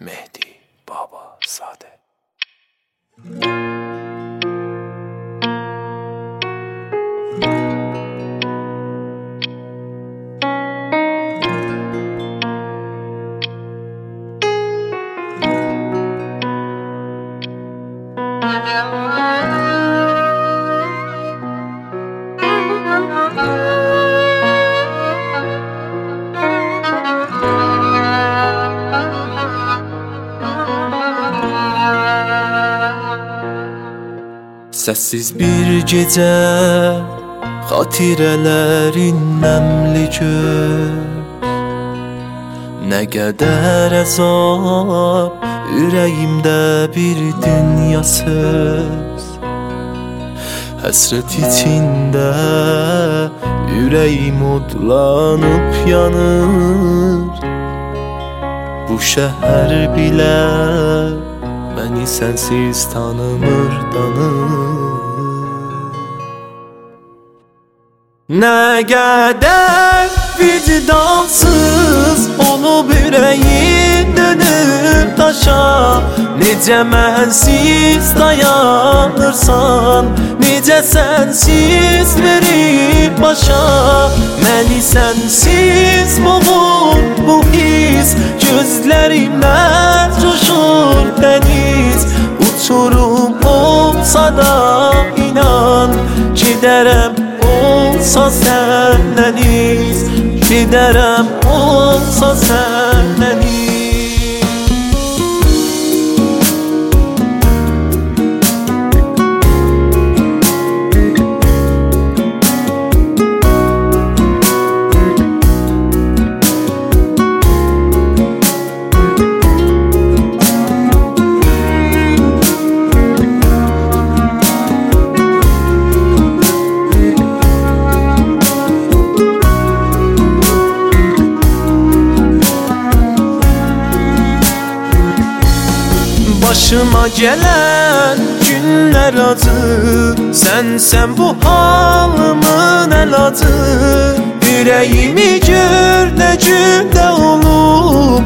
Mehdi Babazade. Səssiz bir gecə xatirələrin nəmli göz, nə qədər əzab ürəyimdə bir dünya söz. Həsrət içində ürəyim odlanıb yanır, bu şəhər bilə məni sənsiz tanımır, Nə qədər vicdansız olub ürəyin dönüb daşa, necə mənsiz dayanırsan, necə sənsiz verib başa. Məni sənsiz boğur bu his, gözlərimdən coşur dəniz. Uçurum olsa da inan, gedərəm olsa səndən iz, gedərəm olsa səndən iz. Başıma gələn günlər acı, sənsən bu halımın əlacı. Ürəyimi gör nə gündə olub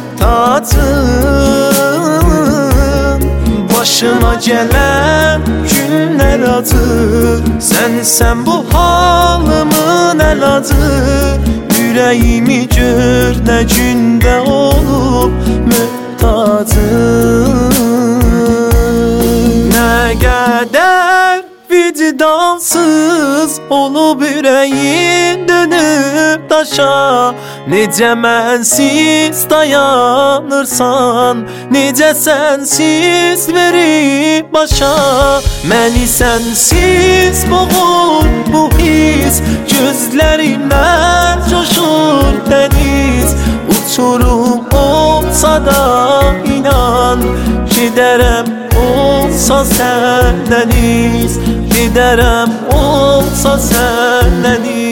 mühtacım. Başıma gələn günlər acı, sənsən bu halımın əlacı. Ürəyimi gör nə gündə olub mühtacım. Nə qədər vicdansız olub ürəyin dönüb daşa, necə mənsiz dayanırsan, necə sənsiz verib başa. Məni sənsiz boğur bu his, gözlərimdən coşur dəniz. Uçurum olsa da inan, gedərəm olsa səndən iz, gedərəm olsa səndən iz.